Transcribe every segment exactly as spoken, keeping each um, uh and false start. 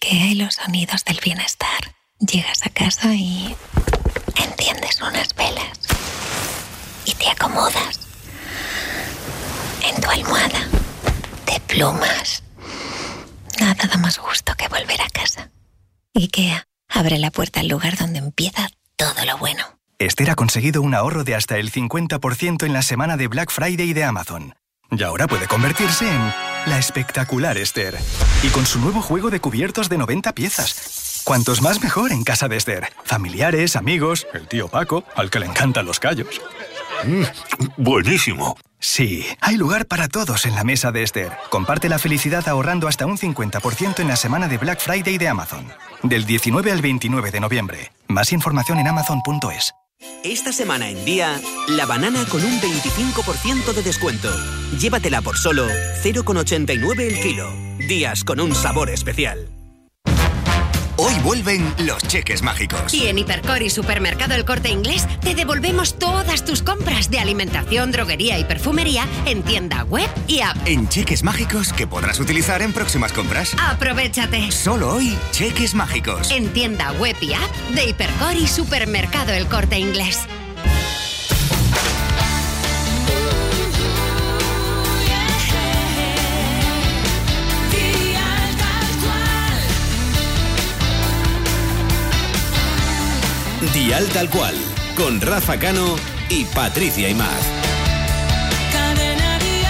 IKEA y los sonidos del bienestar. Llegas a casa y enciendes unas velas y te acomodas en tu almohada de plumas. Nada da más gusto que volver a casa. IKEA abre la puerta al lugar donde empieza todo lo bueno. Esther ha conseguido un ahorro de hasta el cincuenta por ciento en la semana de Black Friday de Amazon. Y ahora puede convertirse en la espectacular Esther. Y con su nuevo juego de cubiertos de noventa piezas. Cuantos más mejor en casa de Esther. Familiares, amigos, el tío Paco, al que le encantan los callos. Mm, buenísimo. Sí, hay lugar para todos en la mesa de Esther. Comparte la felicidad ahorrando hasta un cincuenta por ciento en la semana de Black Friday de Amazon. Del diecinueve al veintinueve de noviembre. Más información en amazon punto es. Esta semana en Día, la banana con un veinticinco por ciento de descuento. Llévatela por solo cero coma ochenta y nueve el kilo. Días con un sabor especial. Hoy vuelven los cheques mágicos. Y en Hipercor y Supermercado El Corte Inglés te devolvemos todas tus compras de alimentación, droguería y perfumería en tienda web y app. En cheques mágicos que podrás utilizar en próximas compras. ¡Aprovechate! Solo hoy, cheques mágicos. En tienda web y app de Hipercor y Supermercado El Corte Inglés. Dial Tal Cual, con Rafa Cano y Patricia Imaz. Cadena Dial.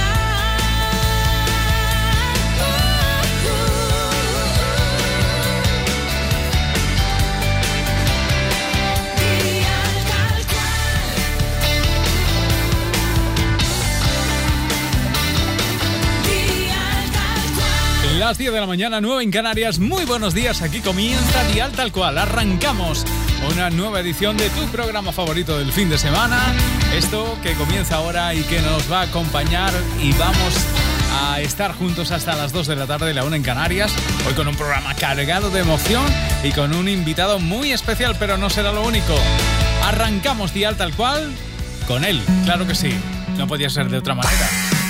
Dial Tal Cual. Dial Tal Cual. Las diez de la mañana, nueve en Canarias. Muy buenos días, aquí comienza Dial Tal Cual. Arrancamos una nueva edición de tu programa favorito del fin de semana. Esto que comienza ahora y que nos va a acompañar y vamos a estar juntos hasta las dos de la tarde, la una en Canarias. Hoy con un programa cargado de emoción y con un invitado muy especial, pero no será lo único. Arrancamos Dial Tal Cual con él, claro que sí. No podía ser de otra manera.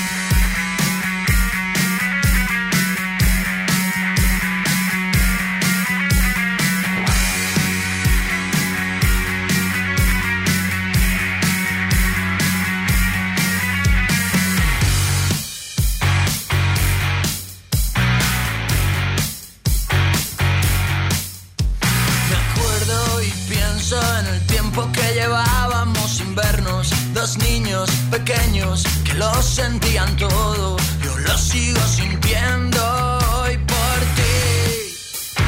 Dos niños pequeños que lo sentían todo. Yo lo sigo sintiendo hoy por ti.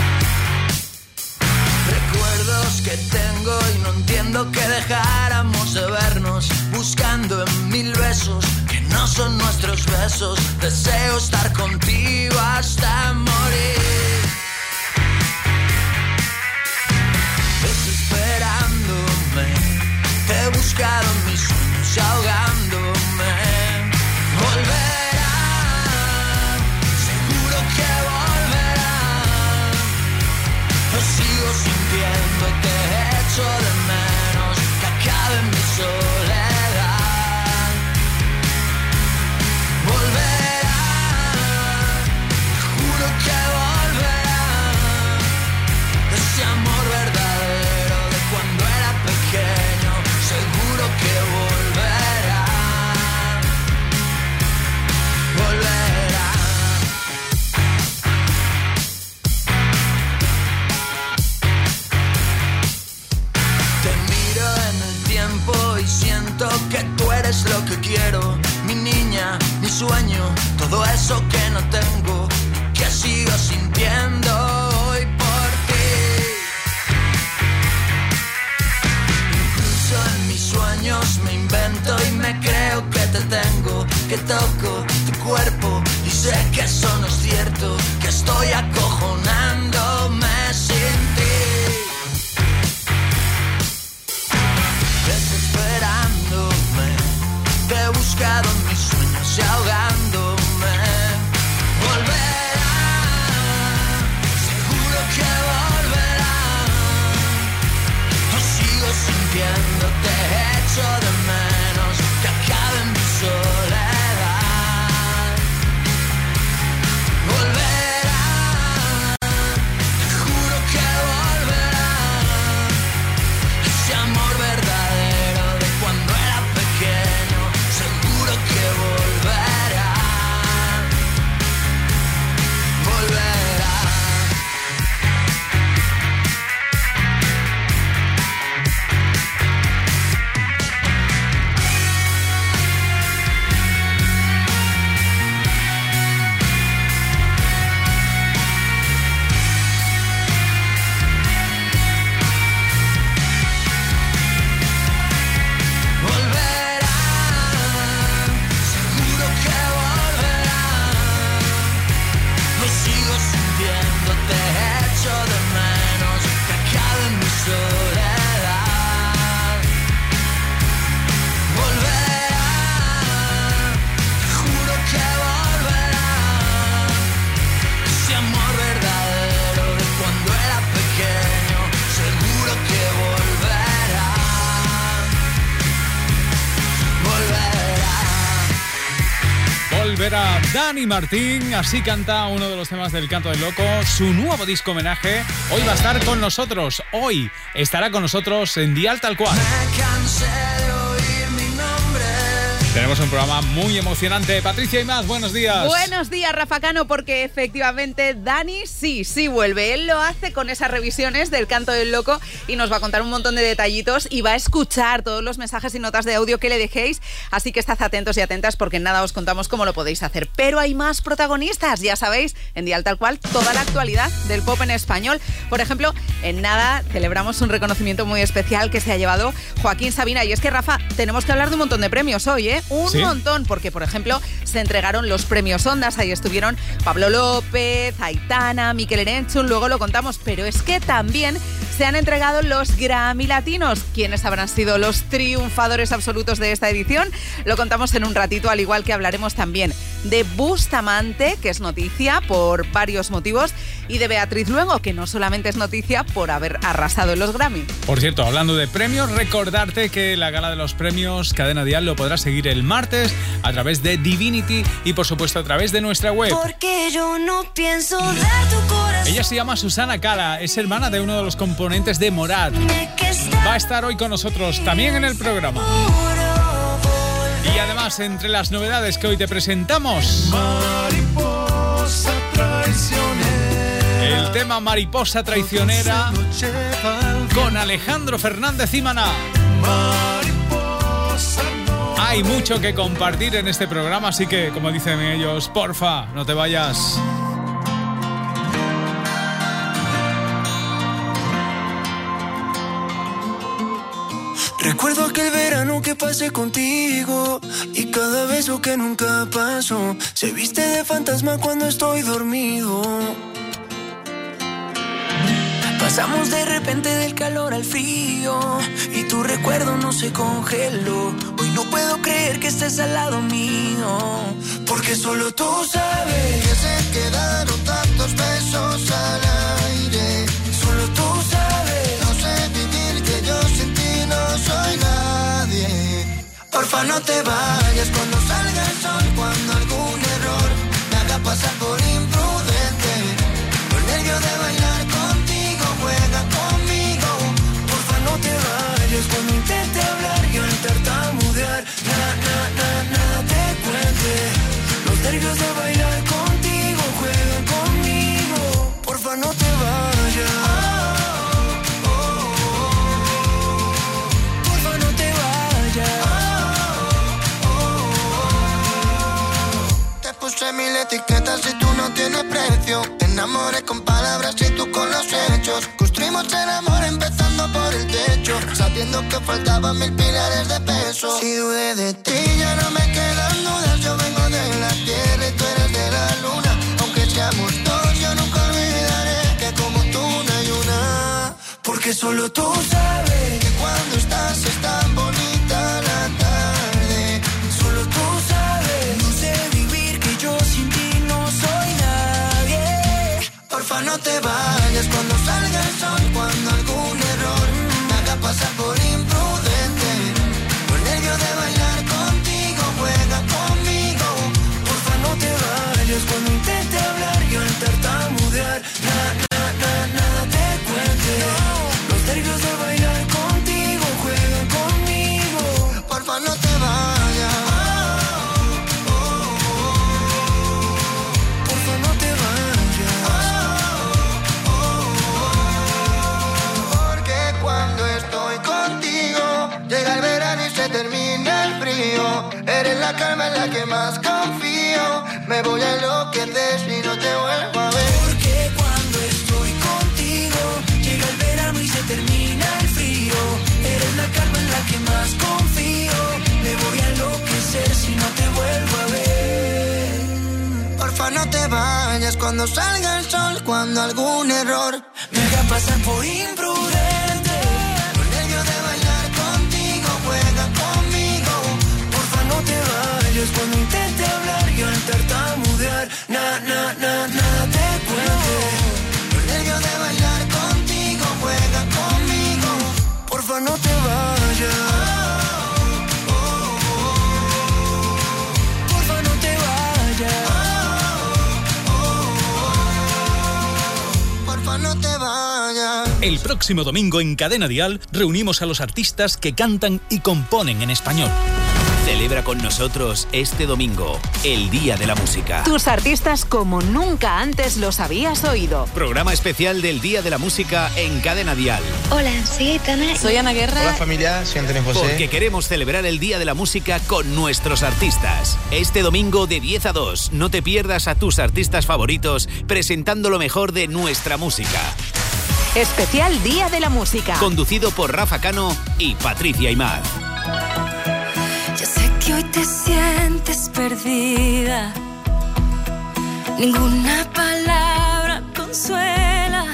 Recuerdos que tengo y no entiendo que dejáramos de vernos, buscando en mil besos que no son nuestros besos. Deseo estar contigo hasta morir. Desesperándome, te he buscado en mis sueños y ahogándome. Volverá, seguro que volverá. Lo sigo sintiendo, te echo de menos, que acabe mi soledad. Volverá, juro que volverá. Ese amor verdadero de cuando era pequeño, seguro que volverá, volverá. Te miro en el tiempo y siento que tú eres lo que quiero, mi niña, mi sueño, todo eso que no tengo, que sigo sintiendo hoy por ti. En mis sueños me invento y me creo que te tengo, que toco tu cuerpo y sé que eso no es cierto, que estoy acojonándome sin ti. Desesperándome, te he buscado en mis sueños y ahogándome. Volverá, seguro que volverá. Lo sigo sintiendo, te echo de menos, que acabe en mi soledad. Volverá, Dani Martín, así canta uno de los temas del Canto del Loco, su nuevo disco homenaje. Hoy va a estar con nosotros, hoy estará con nosotros en Dial Tal Cual. Tenemos un programa muy emocionante. Patricia y más, buenos días. Buenos días, Rafa Cano, porque efectivamente Dani sí, sí vuelve. Él lo hace con esas revisiones del Canto del Loco y nos va a contar un montón de detallitos y va a escuchar todos los mensajes y notas de audio que le dejéis. Así que estad atentos y atentas porque en nada os contamos cómo lo podéis hacer. Pero hay más protagonistas, ya sabéis, en Dial Tal Cual, toda la actualidad del pop en español. Por ejemplo, en nada celebramos un reconocimiento muy especial que se ha llevado Joaquín Sabina. Y es que, Rafa, tenemos que hablar de un montón de premios hoy, ¿eh? Un ¿Sí? montón, porque por ejemplo se entregaron los premios Ondas, ahí estuvieron Pablo López, Aitana, Mikel Erenchun, luego lo contamos, pero es que también se han entregado los Grammy Latinos. ¿Quiénes habrán sido los triunfadores absolutos de esta edición? Lo contamos en un ratito, al igual que hablaremos también de Bustamante, que es noticia por varios motivos, y de Beatriz Luengo, que no solamente es noticia por haber arrasado en los Grammy. Por cierto, hablando de premios, recordarte que la gala de los premios Cadena Dial lo podrás seguir el martes a través de Divinity y por supuesto a través de nuestra web. Porque yo no pienso dar tu corazón. Ella se llama Susana Cala, es hermana de uno de los componentes de Morat. Va a estar hoy con nosotros también en el programa. Y además, entre las novedades que hoy te presentamos, Mariposa traicionera. El tema Mariposa Traicionera con Alejandro Fernández y Maná. Hay mucho que compartir en este programa, así que, como dicen ellos, porfa, no te vayas. Recuerdo aquel verano que pasé contigo y cada beso que nunca pasó se viste de fantasma cuando estoy dormido. Pasamos de repente del calor al frío y tu recuerdo no se congeló. Hoy no puedo creer que estés al lado mío, porque solo tú sabes que se quedaron tantos besos al aire. Solo tú sabes, no sé vivir, que yo sin ti no soy nadie. Porfa, no te vayas cuando salga el sol, cuando algún error me haga pasar por imprudente. Con nervio de bailar contigo, juega conmigo. Porfa, no te vayas cuando intente hablar y al tartamudear nada, nada, nada, nada te cuente. Los nervios de bailar contigo, juega conmigo. Porfa, no te vayas. Oh, oh, oh. Porfa, no te vayas. Oh, oh, oh. Te puse mil etiquetas y tú no tienes precio. Te enamoré con palabras y tú con los hechos. Construimos el amor empezando por el techo, sabiendo que faltaban mil pilares de peso. Si dudé de ti ya no me quedan dudas. Yo vengo de la tierra y tú eres de la luna. Aunque seamos dos, yo nunca olvidaré que como tú no hay una. Porque solo tú sabes que cuando estás es tan bonita la tarde. Solo tú sabes, no sé vivir, que yo sin ti no soy nadie. Porfa, no te vayas cuando salga el sol, cuando algún error me haga pasar por imprudente. Con nervio de bailar contigo, juega conmigo. Porfa, no te vayas cuando intente hablar y al tartamudear nada, nada, nada, nada te cuente. Los nervios de bailar contigo, juega conmigo. Porfa, no te vayas. Oh, oh, oh. Porfa, no te vayas. Oh, oh, oh. Porque cuando estoy contigo llega el verano y se termina el frío. Eres la calma en la que más confío. Me voy a enloquecer si no te vuelvo a ver. Porque cuando estoy contigo llega el verano y se termina el frío. Eres la calma en la que más confío. Me voy a enloquecer si no te vuelvo a ver. Porfa, no te vayas cuando salga el sol, cuando algún error me haga pasar por imprudente. Con nervio de bailar contigo, juega conmigo. Porfa, no te vayas cuando intente hablar y al tartamudear nada, nada, nada, nada te cuente. Con nervio de bailar contigo, juega conmigo. Porfa, no te vayas. Oh, oh, oh. Porfa, no te vayas. porfa no te vayas. El próximo domingo en Cadena Dial reunimos a los artistas que cantan y componen en español. Celebra con nosotros este domingo el Día de la Música. Tus artistas como nunca antes los habías oído. Programa especial del Día de la Música en Cadena Dial. Hola, soy Aitana. Soy Ana Guerra. Hola familia, soy Antonio José. Porque queremos celebrar el Día de la Música con nuestros artistas. Este domingo de diez a dos, no te pierdas a tus artistas favoritos presentando lo mejor de nuestra música. Especial Día de la Música. Conducido por Rafa Cano y Patricia Aimar. Yo sé que hoy te sientes perdida. Ninguna palabra consuela.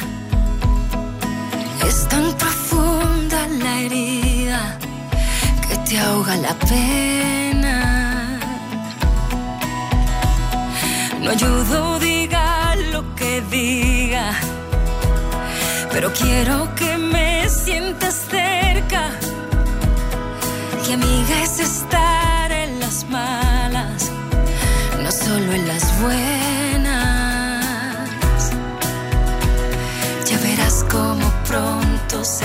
Es tan profunda la herida que te ahoga la pena. No ayudo, diga lo que diga, pero quiero que me sientas cerca. Que amiga es estar en las malas, no solo en las buenas. Ya verás cómo pronto se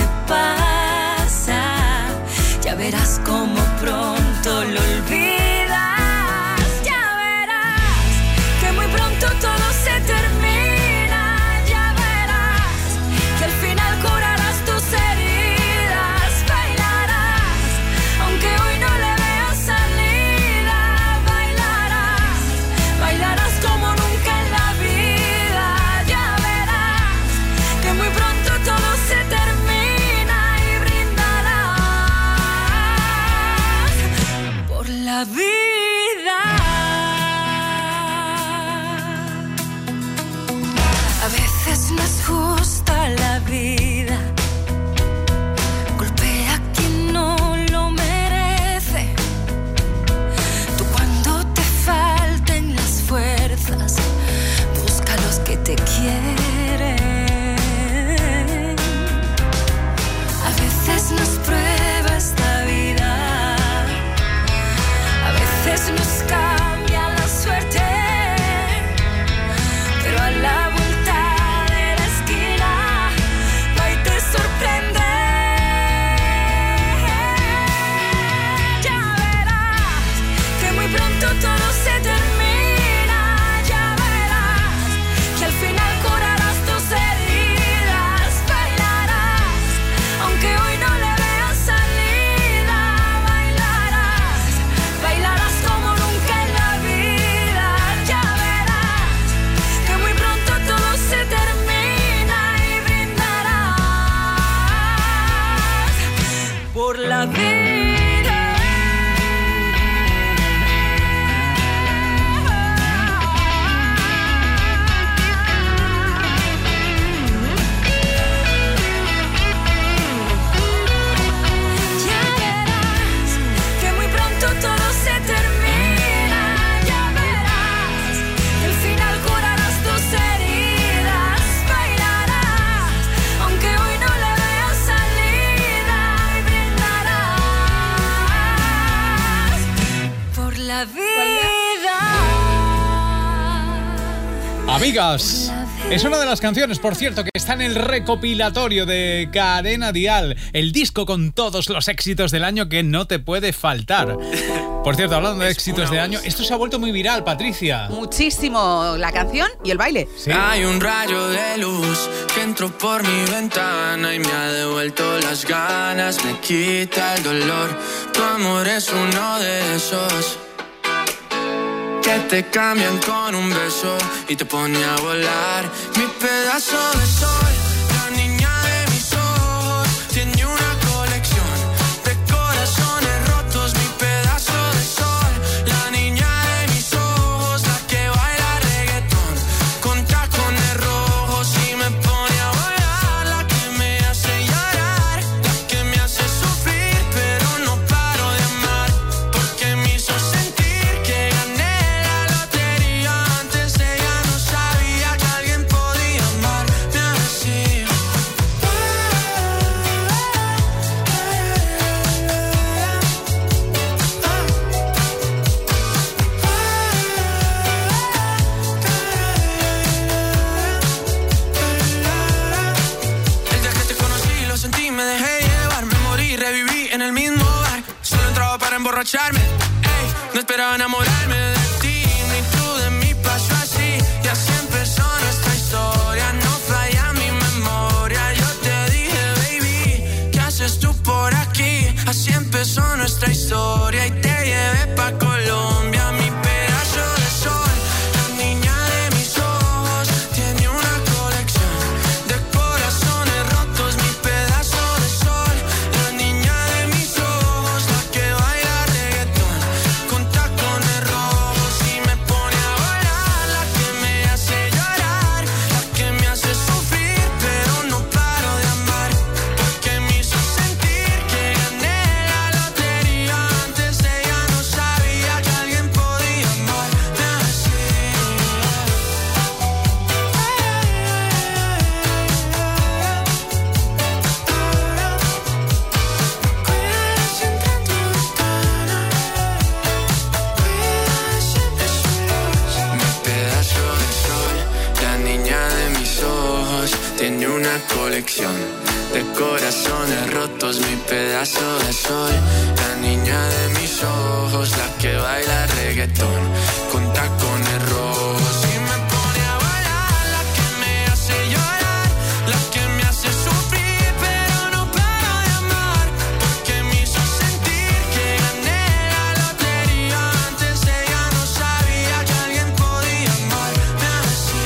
pasa, ya verás cómo pronto lo olvidas. Ya verás que muy pronto todo se termina. Ya verás que al final curarás tus heridas. La vida. A veces no es justa la vida, golpea a quien no lo merece. Tú cuando te falten las fuerzas, busca a los que te quieren. A veces nos prueba esta vida, nos cambia la suerte, pero a la vuelta de la esquina va y te sorprende. Ya verás que muy pronto todo se termina. Ya verás que al final curarás tus heridas. Bailarás aunque hoy no le veas salida. Bailarás, bailarás como nunca en la vida. Ya verás que muy pronto todo se termina y brindarás por la vida. Ya verás que muy pronto todo se termina. Ya verás que al final curarás tus heridas. Bailarás aunque hoy no le veas salida y brindarás por la vida. Amigas, es una de las canciones, por cierto, que está en el recopilatorio de Cadena Dial, el disco con todos los éxitos del año que no te puede faltar. Por cierto, hablando de éxitos de año, esto se ha vuelto muy viral, Patricia. Muchísimo, la canción y el baile. ¿Sí? Hay un rayo de luz que entró por mi ventana y me ha devuelto las ganas, me quita el dolor. Tu amor es uno de esos que te cambian con un beso y te pone a volar. Mi pedazo de sol, la niña de mis ojos, tiene una colección de corazones rotos. Mi pedazo de sol, la niña de mis ojos, la que baila reggaetón con tacones rojos y me pone a volar. La que me hace llorar, la que me hace sufrir, pero no paro de amar, porque me hizo sentir que gané. Antes ella no sabía que alguien podía amar. Me emborracharme. Ey, no esperaba enamorarme de ti, ni tú de mí, pasó así. Y así empezó nuestra historia, no falla mi memoria. Yo te dije, baby, ¿qué haces tú por aquí? Así empezó nuestra historia y te llevé pa' Colombia, mi pedazo de sol. La niña de mis ojos tiene una colección de corazones rotos, mi pedazo de sol. La niña de mis ojos, la que baila reggaetón con tacones rojos y me pone a volar, la que me hace llorar, la que me hace sufrir, pero no paro de amar, porque me hizo sentir que gané la lotería. Antes ella no sabía que alguien podía amarme así. Mi pedazo de sol, la niña de mis ojos, tiene una colección de corazones rotos, mi pedazo de sol. La niña de mis ojos, la que baila reggaetón con tacones rojos y me pone a volar, la que me hace llorar, la que me hace sufrir, pero no paro de amar, porque me hizo sentir que gané la lotería. Antes ella no sabía que alguien podía amarme así.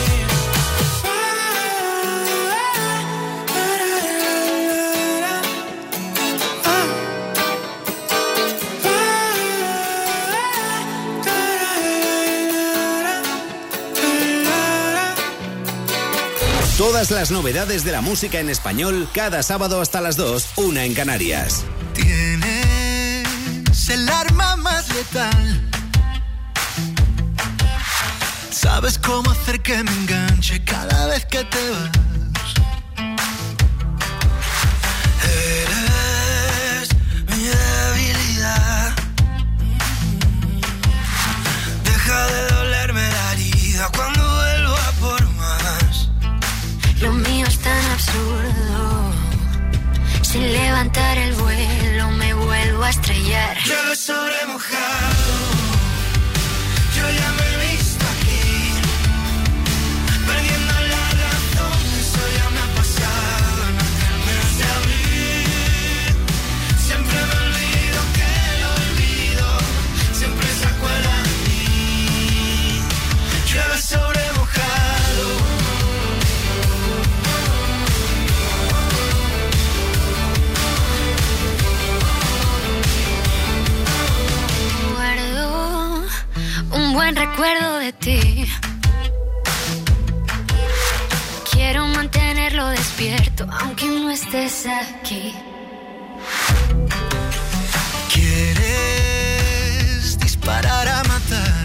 Todas las novedades de la música en español, cada sábado hasta las dos, una en Canarias. Tienes el arma más letal. Sabes cómo hacer que me enganche cada vez que te vas. Eres mi debilidad. Deja de dolerme la herida cuando vuelvo a por más. Lo mío es tan absurdo. Sin levantar el vuelo me vuelvo a estrellar. Llueve sobre mojado. Yo ya me he visto aquí, perdiendo la razón. Eso ya me ha pasado en aquel mes de abril. Siempre me olvido que lo olvido. Siempre se acuerda de mí. Llueve sobre mojado. Guardo un buen recuerdo de ti. Quiero mantenerlo despierto aunque no estés aquí. Quieres disparar a matar.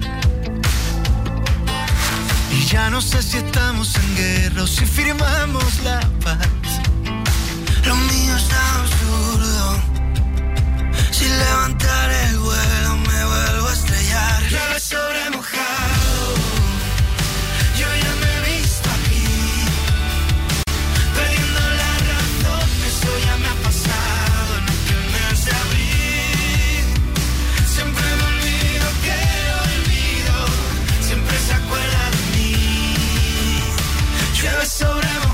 Y ya no sé si estamos en guerra o si firmamos la paz. Lo mío es absurdo. Sin levantar el vuelo me vuelvo a estrellar. Llueve sobre mojado. Yo ya me he visto aquí, perdiendo la razón. Eso ya me ha pasado en aquel mes de abril. Siempre me olvido que lo olvido. Siempre se acuerda de mí. Llueve sobre mojado.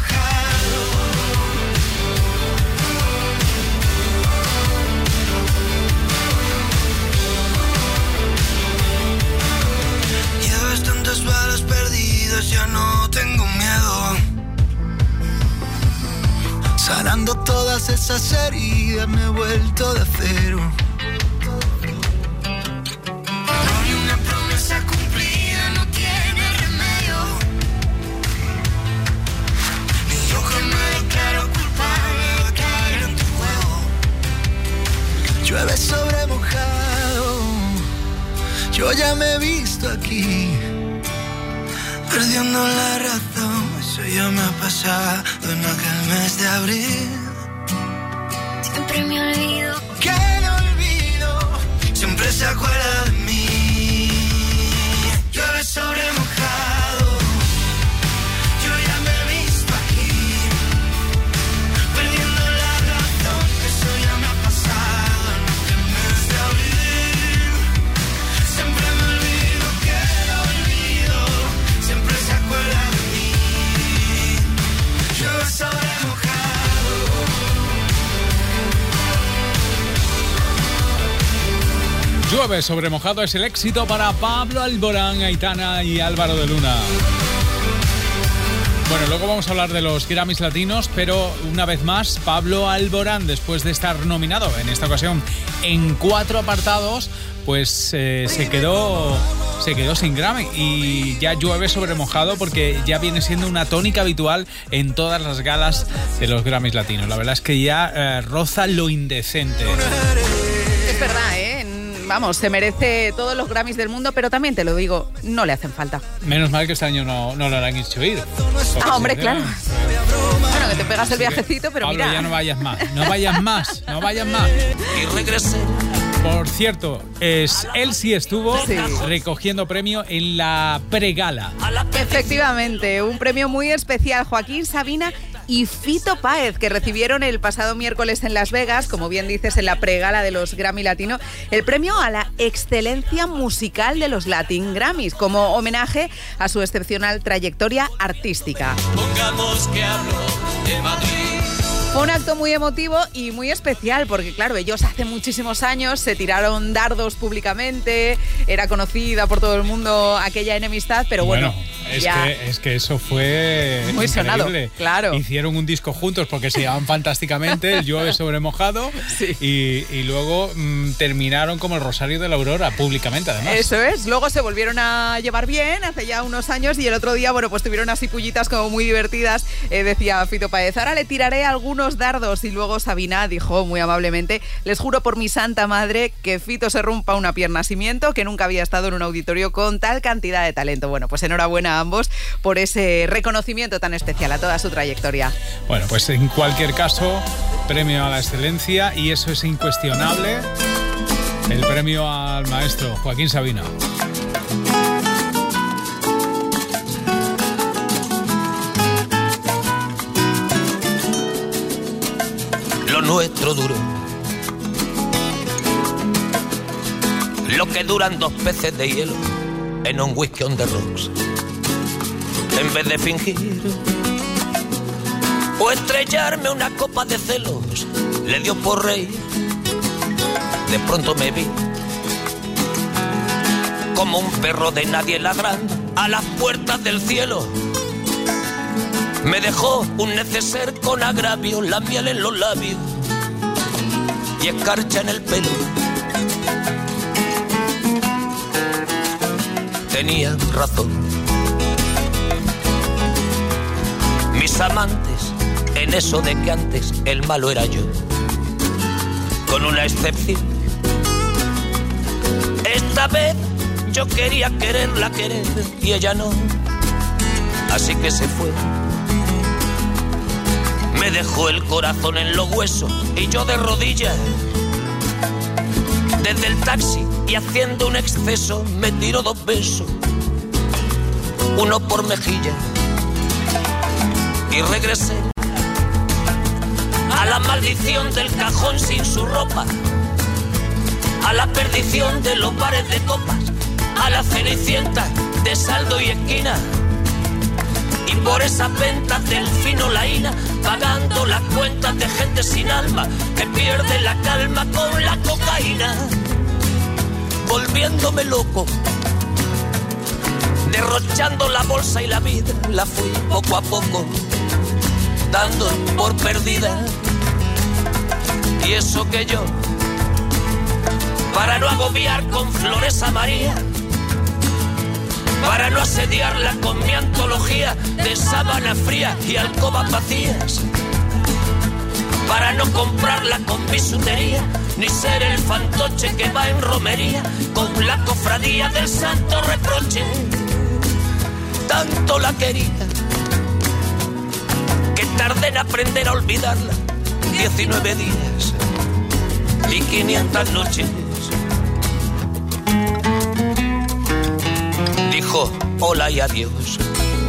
Llevas tantas balas perdidas, ya no tengo miedo. Sanando todas esas heridas me he vuelto de acero. No hay una promesa cumplida, no tiene remedio. Ni yo que me declaro culpable de caer en tu juego. Llueve sobre mojado. Yo ya me he visto aquí, perdiendo la razón. Eso ya me ha pasado en aquel mes de abril. Siempre me olvido que no olvido. Siempre se acuerda de mí. Llueve sobre mojado. Yo ya me he visto aquí, perdiendo la razón. Eso ya me ha pasado en aquel mes de abril. Llueve sobre mojado es el éxito para Pablo Alborán, Aitana y Álvaro de Luna. Bueno, luego vamos a hablar de los Grammys latinos, pero una vez más, Pablo Alborán, después de estar nominado en esta ocasión en cuatro apartados, pues eh, se quedó se quedó sin Grammy y ya llueve sobre mojado porque ya viene siendo una tónica habitual en todas las galas de los Grammys latinos. La verdad es que ya eh, roza lo indecente. Es verdad, ¿eh? Vamos, se merece todos los Grammys del mundo, pero también te lo digo, no le hacen falta. Menos mal que este año no, no lo han hecho ir. Ah, hombre, claro. Bueno, que te pegas el viajecito, pero Pablo, mira. ya no vayas más, no vayas más, no vayas más. Y regresé. Por cierto, es, él sí estuvo Sí. recogiendo premio en la pregala. Efectivamente, un premio muy especial. Joaquín Sabina y Fito Páez, que recibieron el pasado miércoles en Las Vegas, como bien dices, en la pregala de los Grammy Latino, el premio a la excelencia musical de los Latin Grammys, como homenaje a su excepcional trayectoria artística. Pongamos que hablo de Madrid. Fue un acto muy emotivo y muy especial porque, claro, ellos hace muchísimos años se tiraron dardos públicamente, era conocida por todo el mundo aquella enemistad, pero bueno, bueno es, ya... que, es que eso fue muy increíble. sonado, claro. Hicieron un disco juntos porque se llevaban fantásticamente, el Llueve sobre mojado, sí. y, y luego mmm, terminaron como el Rosario de la Aurora, públicamente además. Eso es, luego se volvieron a llevar bien hace ya unos años y el otro día, bueno, pues tuvieron así pullitas como muy divertidas, eh, decía Fito Páez, ahora le tiraré algunos dardos, y luego Sabina dijo muy amablemente, les juro por mi santa madre que Fito se rompa una pierna sin miento, que nunca había estado en un auditorio con tal cantidad de talento. Bueno, pues enhorabuena a ambos por ese reconocimiento tan especial a toda su trayectoria. Bueno, pues en cualquier caso, premio a la excelencia, y eso es incuestionable, el premio al maestro Joaquín Sabina. Lo nuestro duro, lo que duran dos peces de hielo en un whisky on the rocks. En vez de fingir o estrellarme una copa de celos, le dio por reír. De pronto me vi como un perro de nadie ladrando a las puertas del cielo. Me dejó un neceser con agravio, la miel en los labios y escarcha en el pelo. Tenía razón. Mis amantes, en eso de que antes el malo era yo, con una excepción. Esta vez yo quería quererla querer y ella no, así que se fue. Me dejó el corazón en los huesos y yo de rodillas. Desde el taxi y haciendo un exceso me tiró dos besos, uno por mejilla, y regresé a la maldición del cajón sin su ropa, a la perdición de los bares de copas, a la cenicienta de saldo y esquina. Y por esas ventas del fino laína, pagando las cuentas de gente sin alma que pierde la calma con la cocaína. Volviéndome loco, derrochando la bolsa y la vida, la fui poco a poco dando por perdida. Y eso que yo, para no agobiar con flores a María, para no asediarla con mi antología de sábana fría y alcobas vacías, para no comprarla con bisutería, ni ser el fantoche que va en romería con la cofradía del santo reproche. Tanto la quería que tardé en aprender a olvidarla, diecinueve días y quinientas noches. Dijo hola y adiós,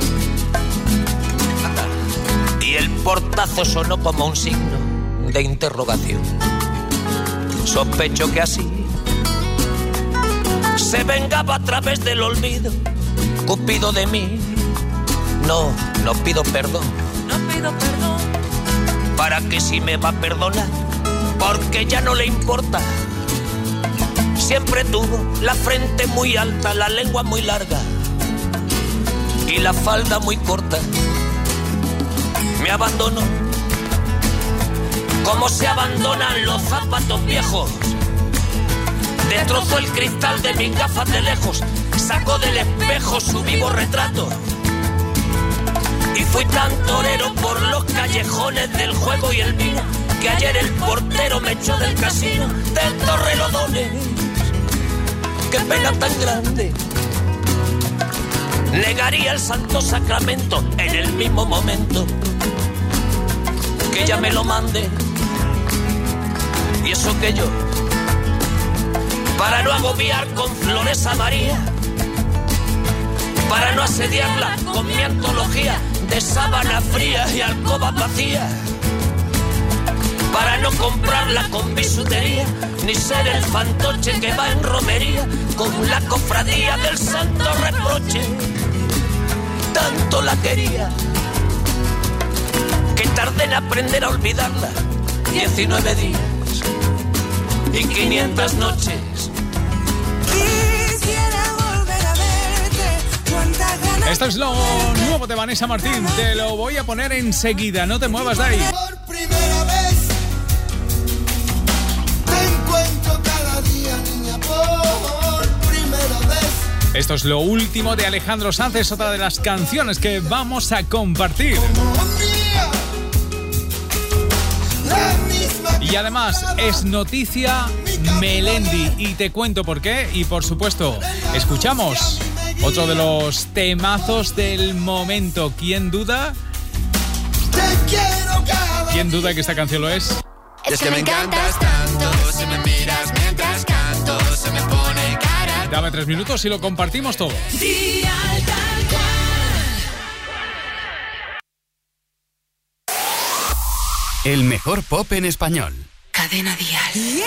y el portazo sonó como un signo de interrogación. Sospecho que así se vengaba a través del olvido, Cupido de mí. No, no pido perdón, no pido perdón, para que si me va a perdonar, porque ya no le importa. Siempre tuvo la frente muy alta, la lengua muy larga y la falda muy corta. Me abandonó como se abandonan los zapatos viejos. Destrozó el cristal de mis gafas de lejos, sacó del espejo su vivo retrato. Y fui tan torero por los callejones del juego y el vino, que ayer el portero me echó del casino del Torrelodones. Qué pena tan grande. Negaría el santo sacramento en el mismo momento que ella me lo mande. Y eso que yo, para no agobiar con flores a María, para no asediarla con mi antología de sábana fría y alcoba vacía, para no comprarla con bisutería, ni ser el fantoche que va en romería con la cofradía del santo reproche. Tanto la quería que tardé en aprender a olvidarla. Diecinueve días y quinientas noches. Quisiera volver a verte. Cuántas ganas. Esto es lo nuevo de Vanessa Martín. Te lo voy a poner enseguida. No te muevas de ahí. Por primera vez te encuentro cada día, niña, por primera vez. Esto es lo último de Alejandro Sanz. Es otra de las canciones que vamos a compartir. Y además es noticia Melendi. Y te cuento por qué. Y por supuesto, escuchamos otro de los temazos del momento. ¿Quién duda? ¿Quién duda que esta canción lo es? Es que me encantas tanto, si me miras mientras canto, se me pone cara. Dame tres minutos y lo compartimos todo. El mejor pop en español. Cadena Dial.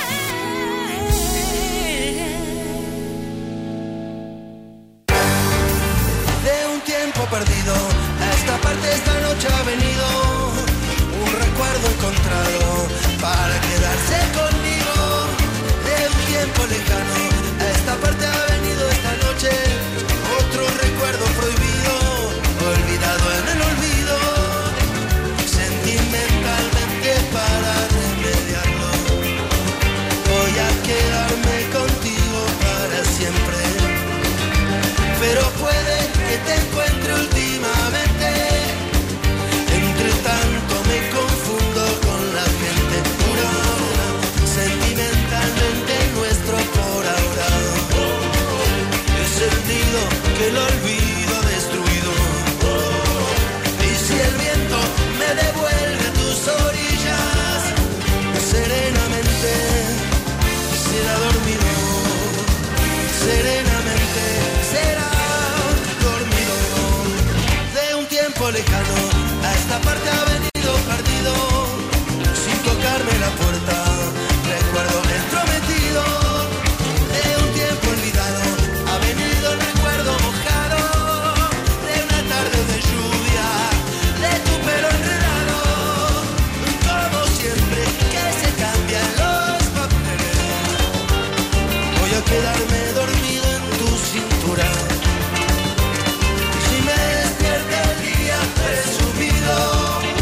De un tiempo perdido, a esta parte esta noche ha venido un recuerdo encontrado para quedarse conmigo. De un tiempo lejano, a esta parte ha venido esta noche otro recuerdo prohibido, olvidado en el olvido. Sentimentalmente para remediarlo, voy a quedarme contigo para siempre. Pero puede que te encuentre últimamente, entre tanto me confundo con la gente pura. Sentimentalmente nuestro por ahora he sentido que el olvido ha destruido. Y si el viento me devuelve a tus orillas, serenamente será dormido, serenamente será dormido. De un tiempo lejano, a esta parte ha venido perdido, sin tocarme la puerta, recuerdo el prometido. De un tiempo olvidado, ha venido el recuerdo mojado, de una tarde de lluvia, de tu pelo enredado. Como siempre que se cambian los papeles, voy a quedarme dormido en tu cintura. Si me despierta el día presumido,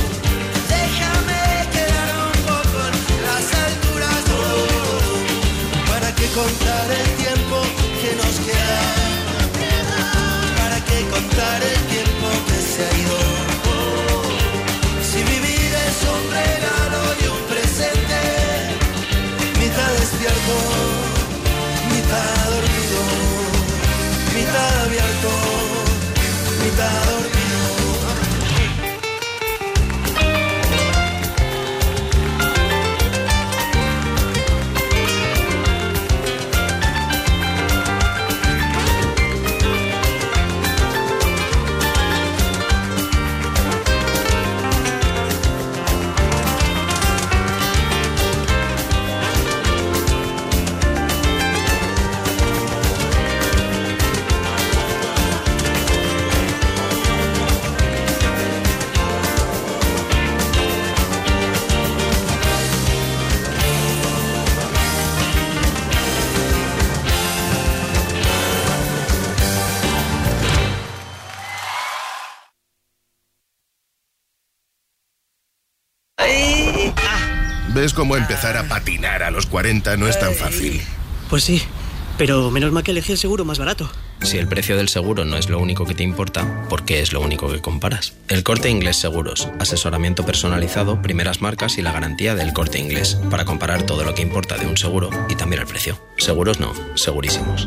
¿Ves cómo empezar a patinar a los cuarenta no es tan fácil? Pues sí, pero menos mal que elegí el seguro más barato. Si el precio del seguro no es lo único que te importa, ¿por qué es lo único que comparas? El Corte Inglés Seguros. Asesoramiento personalizado, primeras marcas y la garantía del Corte Inglés. Para comparar todo lo que importa de un seguro y también el precio. Seguros no, segurísimos.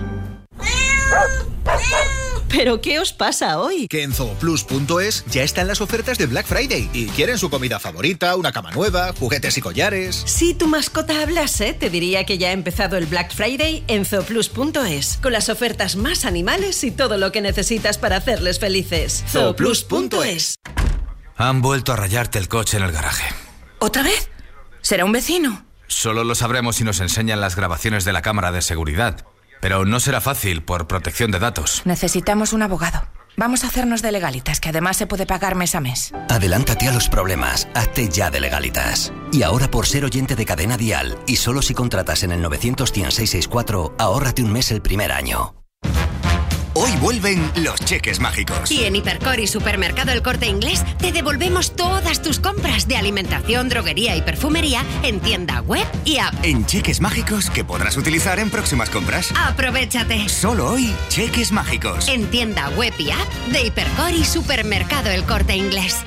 ¿Pero qué os pasa hoy? Que en zooplus punto es ya están las ofertas de Black Friday y quieren su comida favorita, una cama nueva, juguetes y collares. Si tu mascota hablase, te diría que ya ha empezado el Black Friday en zooplus punto es, con las ofertas más animales y todo lo que necesitas para hacerles felices. zooplus punto es. Han vuelto a rayarte el coche en el garaje. ¿Otra vez? ¿Será un vecino? Solo lo sabremos si nos enseñan las grabaciones de la cámara de seguridad. Pero no será fácil por protección de datos. Necesitamos un abogado. Vamos a hacernos de Legalitas, que además se puede pagar mes a mes. Adelántate a los problemas. Hazte ya de Legalitas. Y ahora, por ser oyente de Cadena Dial, y solo si contratas en el novecientos cien seiscientos sesenta y cuatro, ahórrate un mes el primer año. Hoy vuelven los cheques mágicos. Y en Hipercor y Supermercado El Corte Inglés te devolvemos todas tus compras de alimentación, droguería y perfumería en tienda web y app. En cheques mágicos que podrás utilizar en próximas compras. ¡Aprovechate! Solo hoy, cheques mágicos. En tienda web y app de Hipercor y Supermercado El Corte Inglés.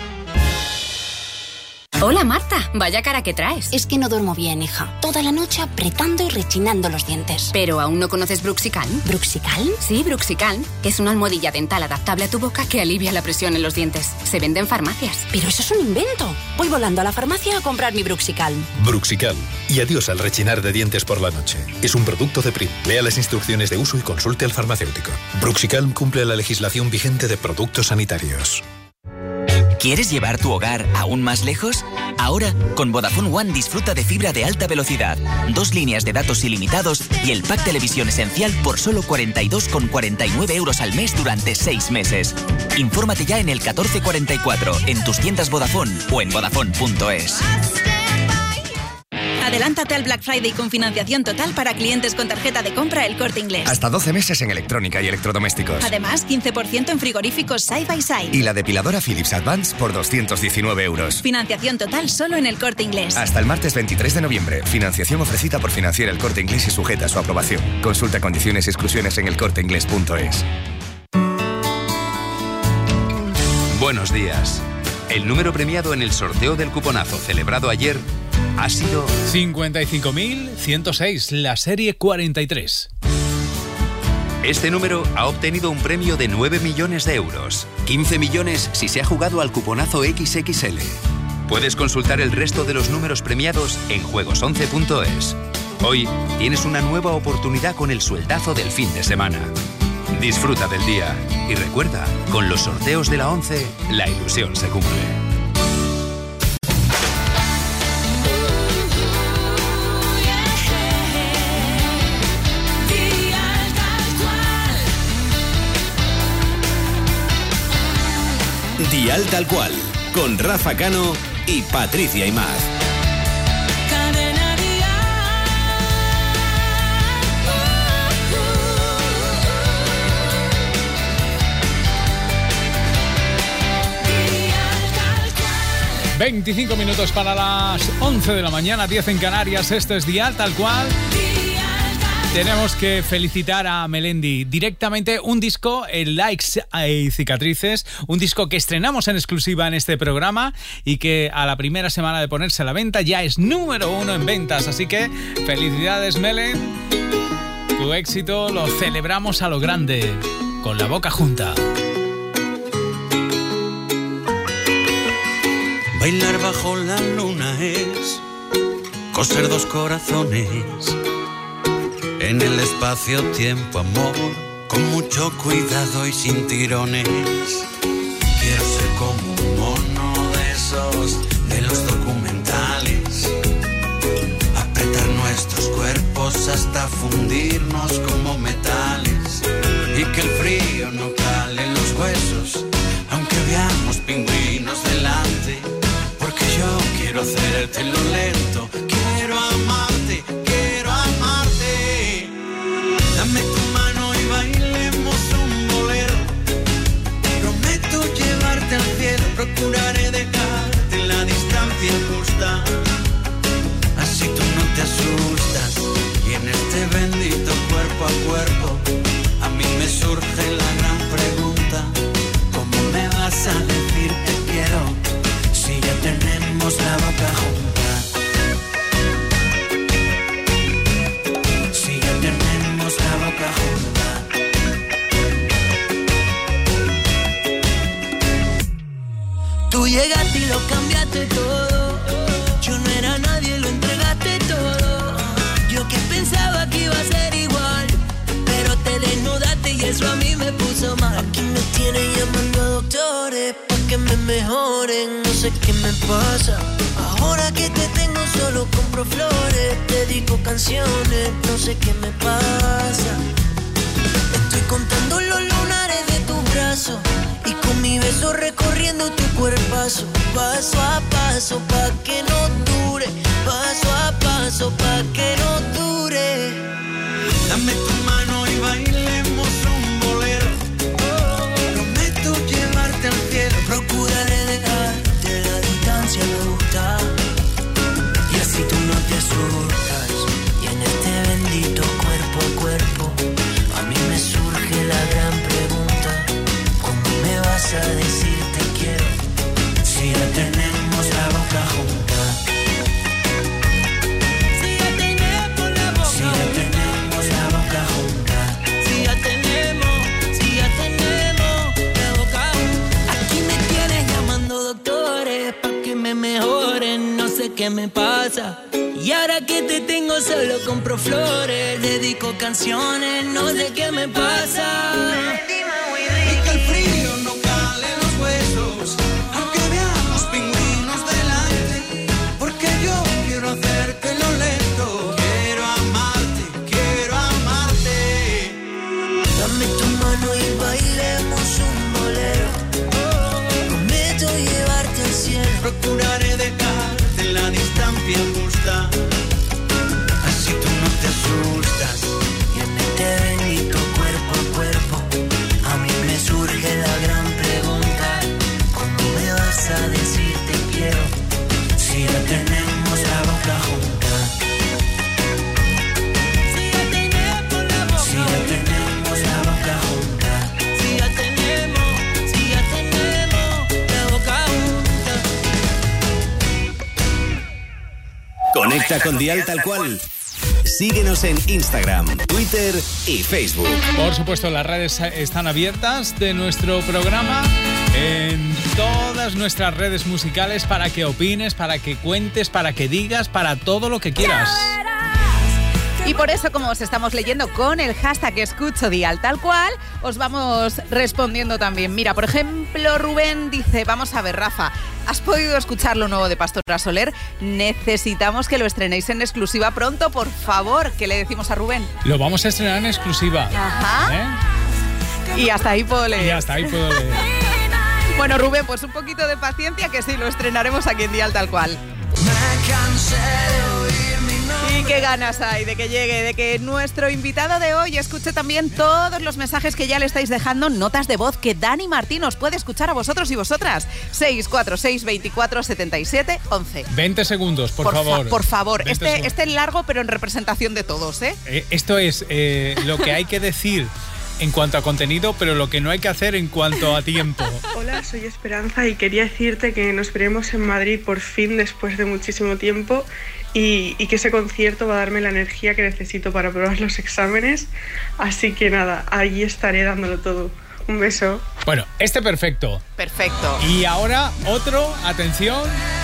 Hola Marta, vaya cara que traes. Es que no duermo bien, hija. Toda la noche apretando y rechinando los dientes. ¿Pero aún no conoces Bruxicalm? ¿Bruxicalm? Sí, Bruxicalm, que es una almohadilla dental adaptable a tu boca que alivia la presión en los dientes. Se vende en farmacias. Pero eso es un invento. Voy volando a la farmacia a comprar mi Bruxicalm. Bruxicalm. Y adiós al rechinar de dientes por la noche. Es un producto de Prim. Lea las instrucciones de uso y consulte al farmacéutico. Bruxicalm cumple la legislación vigente de productos sanitarios. ¿Quieres llevar tu hogar aún más lejos? Ahora, con Vodafone One disfruta de fibra de alta velocidad, dos líneas de datos ilimitados y el pack televisión esencial por solo cuarenta y dos con cuarenta y nueve euros al mes durante seis meses. Infórmate ya en el catorce cuarenta y cuatro, en tus tiendas Vodafone o en vodafone punto es. Adelántate al Black Friday con financiación total para clientes con tarjeta de compra El Corte Inglés. Hasta doce meses en electrónica y electrodomésticos. Además, quince por ciento en frigoríficos Side by Side. Y la depiladora Philips Advance por doscientos diecinueve euros. Financiación total solo en El Corte Inglés. Hasta el martes veintitrés de noviembre. Financiación ofrecida por Financiera El Corte Inglés y sujeta a su aprobación. Consulta condiciones y exclusiones en el corte inglés punto es. Buenos días. El número premiado en el sorteo del cuponazo celebrado ayer ha sido cincuenta y cinco mil ciento seis, la serie cuarenta y tres. Este número ha obtenido un premio de nueve millones de euros. quince millones si se ha jugado al cuponazo equis equis ele. Puedes consultar el resto de los números premiados en juegos once punto es. Hoy tienes una nueva oportunidad con el sueldazo del fin de semana. Disfruta del día y recuerda, con los sorteos de la once, la ilusión se cumple. Dial Tal Cual, con Rafa Cano y Patricia Imaz. Cadena Dial. veinticinco minutos para las once de la mañana, diez en Canarias. Este es Dial Tal Cual. Tenemos que felicitar a Melendi directamente, un disco, el Likes y Cicatrices, un disco que estrenamos en exclusiva en este programa y que a la primera semana de ponerse a la venta ya es número uno en ventas. Así que felicidades, Melen, tu éxito lo celebramos a lo grande, con la boca junta. Bailar bajo la luna es coser dos corazones. En el espacio-tiempo, amor, con mucho cuidado y sin tirones. Quiero ser como un mono de esos, de los documentales. Apretar nuestros cuerpos hasta fundirnos como metales. Y que el frío no cale en los huesos, aunque veamos pingüinos delante. Porque yo quiero hacértelo lento, quiero amarte, quiero amarte. Dame tu mano y bailemos un bolero. Prometo llevarte al cielo, procuraré dejarte la distancia justa. tenemos la boca junta. Si ya tenemos la boca junta. Tú llegaste y lo cambiaste todo. Yo no era nadie, lo entregaste todo. Yo que pensaba que iba a ser igual, pero te desnudaste y eso a mí me puso mal. Aquí me tienen llamando a doctores pa' que me mejoren, no sé qué me pasa. Ahora que te tengo solo compro flores, dedico canciones, no sé qué me pasa. Estoy contando los lunares de tus brazos y con mi beso recorriendo tu cuerpazo, paso a paso pa' que no dure, paso a paso pa' que no dure. Dame tu mano y bailemos un bolero. Oh, prometo llevarte al cielo. Procuraré dejarte la distancia justa y así tú no te asustas. Y en este bendito cuerpo a cuerpo a mí me surge la gran pregunta: ¿cómo me vas a decir te quiero si ya tenemos la boca junta? Si ya tenemos la boca, si ya tenemos la boca junta. Si ya tenemos, si ya tenemos la boca junta. Aquí me tienes llamando doctores pa' que me mejoren, no sé qué me pasa. Y ahora que te tengo solo compro flores, dedico canciones, no sé qué me pasa. Y que el frío no cale los huesos, aunque veamos pingüinos delante, porque yo quiero hacértelo lento. Quiero amarte, quiero amarte. Dame tu mano y bailemos un bolero. Prometo llevarte al cielo. Procuraré dejarte en la distancia justa, así tú no te asustas. Y en este bendito cuerpo a cuerpo a mí me surge la gran pregunta: ¿cómo me vas a decir te quiero si ya tenemos la boca junta? Si ya tenemos la boca, si ya tenemos la boca junta. Si ya tenemos, si ya tenemos la boca junta. Conecta con Dial Tal Cual. Síguenos en Instagram, Twitter y Facebook. Por supuesto, las redes están abiertas de nuestro programa en todas nuestras redes musicales para que opines, para que cuentes, para que digas, para todo lo que quieras. Y por eso, como os estamos leyendo con el hashtag Escucho Dial Tal Cual, os vamos respondiendo también. Mira, por ejemplo, Rubén dice: vamos a ver, Rafa, ¿has podido escuchar lo nuevo de Pastora Soler? Necesitamos que lo estrenéis en exclusiva pronto, por favor. ¿Qué le decimos a Rubén? Lo vamos a estrenar en exclusiva. Ajá. ¿Eh? Y hasta ahí puedo leer. Y hasta ahí puedo leer. Bueno, Rubén, pues un poquito de paciencia, que sí, lo estrenaremos aquí en Dial Tal Cual. Me cansé de oír mi nombre. Y qué ganas hay de que llegue, de que nuestro invitado de hoy escuche también todos los mensajes que ya le estáis dejando, notas de voz que Dani Martín os puede escuchar a vosotros y vosotras. seis cuatro seis, veinticuatro, setenta y siete, once. veinte segundos, por, por favor. Fa- por favor, este, segundos. este es largo, pero en representación de todos, ¿eh? Eh, esto es eh, lo que hay que decir en cuanto a contenido, pero lo que no hay que hacer en cuanto a tiempo. Hola, soy Esperanza y quería decirte que nos veremos en Madrid por fin después de muchísimo tiempo y, y que ese concierto va a darme la energía que necesito para aprobar los exámenes. Así que nada, allí estaré dándolo todo. Un beso. Bueno, este perfecto. Perfecto. Y ahora otro, atención.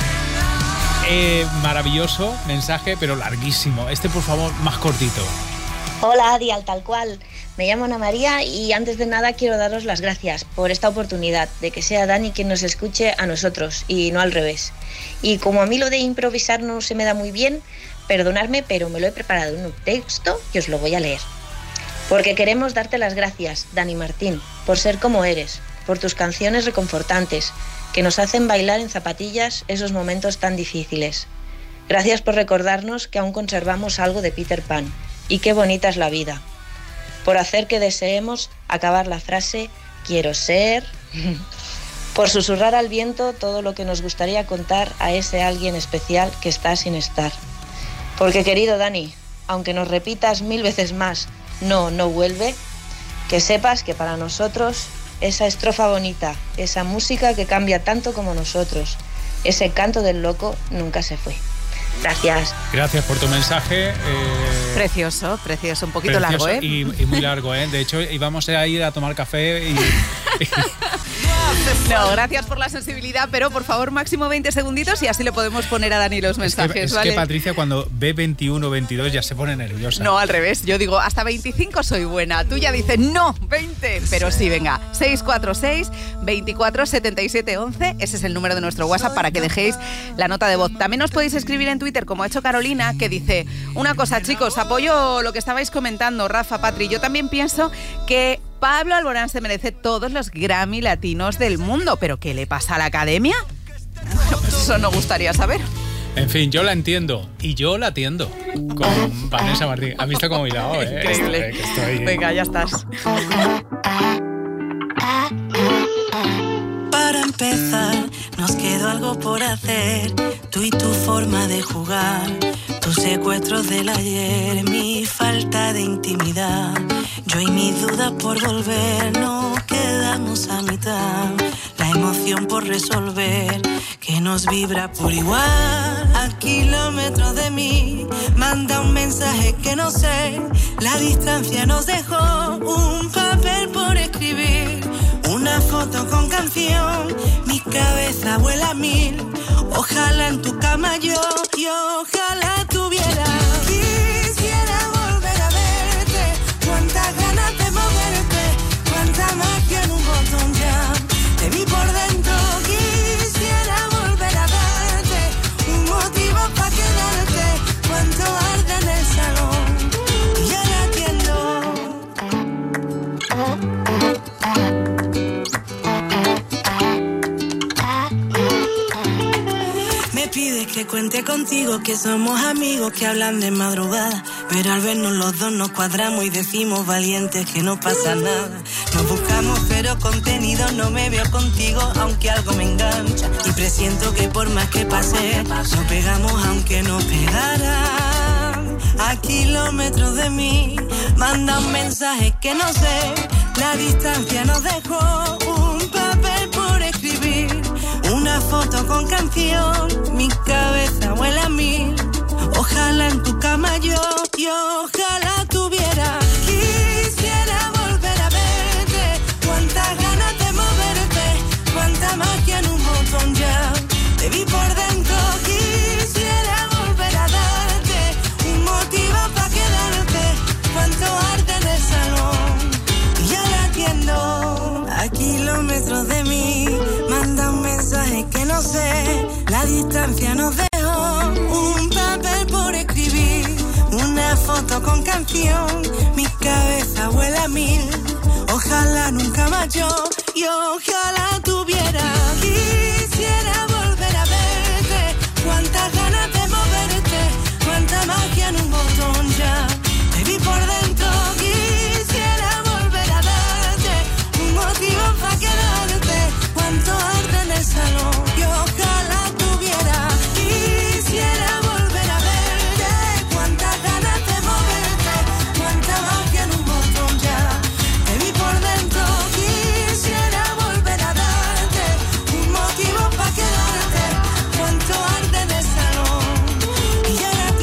Eh, maravilloso mensaje, pero larguísimo. Este, por favor, más cortito. Hola, Dial Tal Cual. Me llamo Ana María y antes de nada quiero daros las gracias por esta oportunidad de que sea Dani quien nos escuche a nosotros y no al revés. Y como a mí lo de improvisar no se me da muy bien, perdonadme, pero me lo he preparado en un texto y os lo voy a leer. Porque queremos darte las gracias, Dani Martín, por ser como eres, por tus canciones reconfortantes, que nos hacen bailar en zapatillas esos momentos tan difíciles. Gracias por recordarnos que aún conservamos algo de Peter Pan y qué bonita es la vida. Por hacer que deseemos acabar la frase quiero ser, por susurrar al viento todo lo que nos gustaría contar a ese alguien especial que está sin estar. Porque querido Dani, aunque nos repitas mil veces más, no, no vuelve, que sepas que para nosotros esa estrofa bonita, esa música que cambia tanto como nosotros, Ese canto del loco nunca se fue. Gracias. Gracias por tu mensaje. Eh... Precioso, precioso. Un poquito precioso largo, ¿eh? Y, y muy largo, ¿eh? De hecho, íbamos a ir a tomar café y... No, gracias por la sensibilidad, pero por favor, máximo veinte segunditos y así le podemos poner a Dani los mensajes, es que, es ¿vale? que Patricia cuando ve veintiuno, veintidós ya se pone nerviosa. No, al revés. Yo digo, hasta veinticinco soy buena. Tú ya dices, no, veinte. Pero sí, venga. seis cuatro seis, veinticuatro, setenta y siete, once. Ese es el número de nuestro WhatsApp para que dejéis la nota de voz. También os podéis escribir en Twitter, como ha hecho Carolina, que dice, una cosa, chicos, apoyo lo que estabais comentando, Rafa, Patri. Yo también pienso que Pablo Alborán se merece todos los Grammy latinos del mundo. ¿Pero qué le pasa a la academia? Bueno, pues eso nos gustaría saber. En fin, yo la entiendo y yo la atiendo con Vanessa Martín. ¿Has visto cómo he hilado, eh? Increíble. Estoy, estoy... Venga, ya estás. Para empezar, nos quedó algo por hacer. Tú y tu forma de jugar, tus secuestros del ayer, mi falta de intimidad. Yo y mi duda por volver, nos quedamos a mitad. La emoción por resolver, que nos vibra por igual. A kilómetros de mí, manda un mensaje que no sé. La distancia nos dejó un papel por escribir. Una foto con canción, mi cabeza vuela a mil. Ojalá en tu cama yo, y ojalá tuviera. Quisiera volver a verte, cuántas ganas de moverte, cuánta magia en un botón ya. Te vi por dentro, quisiera volver a darte un motivo para quedarte, cuánto arde en el salón. Y ahora atiendo. Me pide que cuente contigo, que somos amigos que hablan de madrugada. Pero al vernos los dos nos cuadramos y decimos valientes que no pasa nada. Nos buscamos pero contenido, no me veo contigo aunque algo me engancha. Y presiento que por más que pase, nos pegamos aunque no pegaran. A kilómetros de mí, manda un mensaje que no sé. La distancia nos dejó un papel por escribir. Una foto con canción, mi cabeza vuela a mil. Ojalá en tu cama yo, y ojalá tuviera. Quisiera volver a verte, cuántas ganas de moverte, cuánta magia en un botón ya. Te vi por dentro, quisiera volver a darte un motivo para quedarte, cuánto arte en el salón. Y ya la atiendo, a kilómetros de mí, manda un mensaje que no sé. La distancia nos dejó un papel por escribir. Una foto con canción, mi cabeza vuela a mil. Ojalá nunca más yo, y ojalá tuviera. Quisiera volver a verte, cuántas ganas de moverte, cuánta magia en un botón ya. Te vi por dentro, quisiera volver a darte un motivo para quedarte, cuánto arte en el salón. Y ojalá tuviera. Quisiera volver a verte, cuántas ganas de moverte, cuánta magia en un botón ya. Te vi por dentro, quisiera volver a darte un motivo para quedarte, cuánto arte en el salón. Y ya la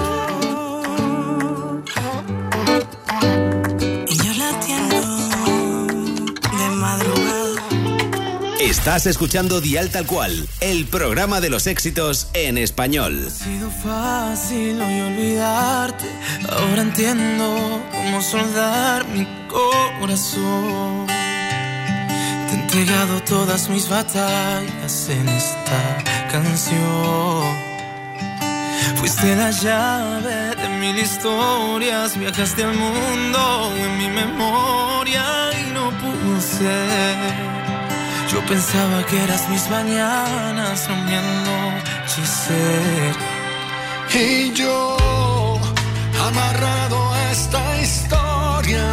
atiendo, y yo la atiendo de madrugada. Estás escuchando Dial Tal Cual, el programa de los éxitos en español. Ha sido fácil hoy olvidarte. Ahora entiendo cómo soldar mi corazón. Te he entregado todas mis batallas en esta canción. Fuiste la llave de mil historias. Viajaste al mundo en mi memoria y no pude ser. Yo pensaba que eras mis mañanas, no mi anochecer. Y yo, amarrado a esta historia,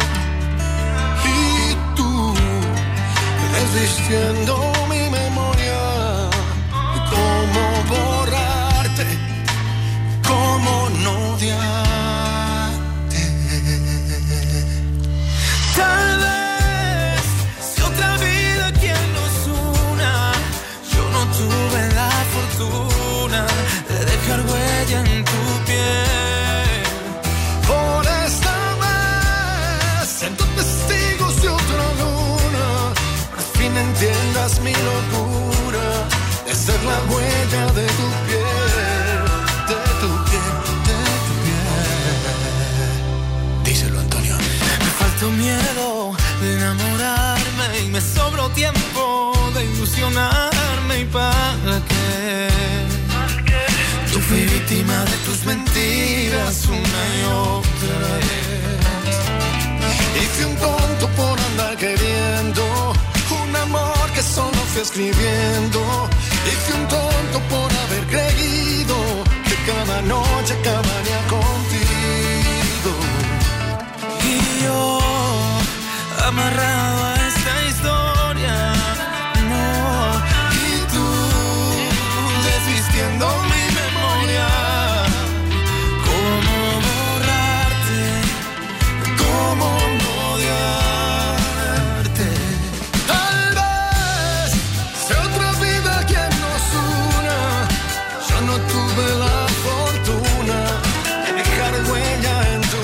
y tú, desvistiendo mi memoria. ¿Cómo borrarte? ¿Cómo no odiarte? Tal vez, si otra vida quien nos una, yo no tuve la fortuna huella en tu piel. Por esta vez siento testigos de otra luna. Por fin entiendas mi locura de ser la huella de tu piel, de tu piel, de tu piel. Díselo, Antonio. Me faltó miedo de enamorarme y me sobró tiempo de ilusionarme. ¿Y para qué? Yo fui víctima de tus mentiras una y otra vez. Hice un tonto por andar queriendo un amor que solo fui escribiendo. Hice un tonto por haber creído que cada noche acabaría contigo. Y yo, amarrado a esta historia, no. Y tú, desvistiendo mi memoria. ¿Cómo borrarte? ¿Cómo no odiarte? Tal vez sea otra vida quien nos una. Yo no tuve la fortuna de dejar huella en tu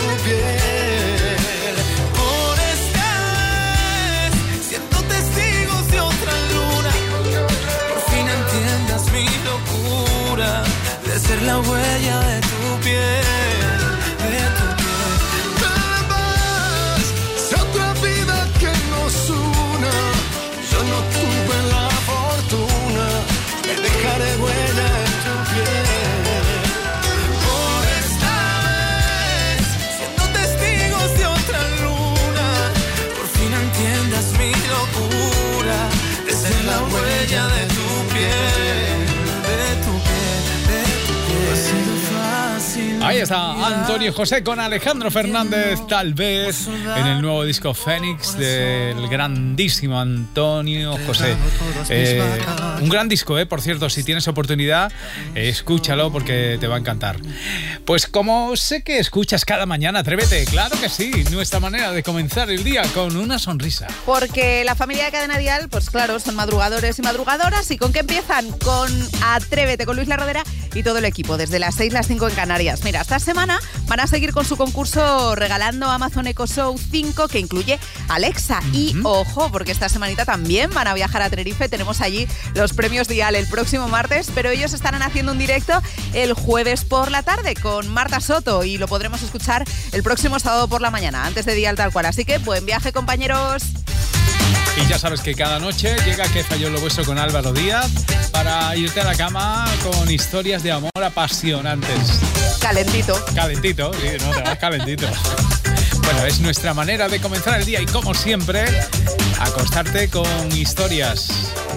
piel. Por esta vez siento testigos de otra luna. Por fin entiendas mi locura de ser la huella de tu piel, de tu piel. Tal vez sea otra vida que nos una. Yo no tuve la fortuna de dejar huella en tu piel. Por esta vez siendo testigos de otra luna. Por fin entiendas mi locura de ser la huella de tu piel, de tu piel, de tu piel. Ha sido fácil. Ahí está Antonio José con Alejandro Fernández, tal vez, en el nuevo disco Fénix del grandísimo Antonio José. Eh, un gran disco, eh, por cierto, si tienes oportunidad, eh, escúchalo porque te va a encantar. Pues como sé que escuchas cada mañana, atrévete, claro que sí, nuestra manera de comenzar el día con una sonrisa. Porque la familia de Cadena Dial, pues claro, son madrugadores y madrugadoras. ¿Y con qué empiezan? Con Atrévete, con Luis La Rodera y todo el equipo, desde las seis, las cinco en Canarias. Mira, esta semana van a seguir con su concurso regalando Amazon Echo Show cinco, que incluye Alexa. Uh-huh. Y ojo, porque esta semanita también van a viajar a Tenerife. Tenemos allí los premios Dial el próximo martes, pero ellos estarán haciendo un directo el jueves por la tarde con Marta Soto y lo podremos escuchar el próximo sábado por la mañana, antes de Dial Tal Cual. Así que buen viaje, compañeros. Y ya sabes que cada noche llega Que falló lo vuestro con Álvaro Díaz para irte a la cama con historias de amor apasionantes. Calentito. Calentito, sí, no, te vas calentito. Bueno, es nuestra manera de comenzar el día y, como siempre, acostarte con historias.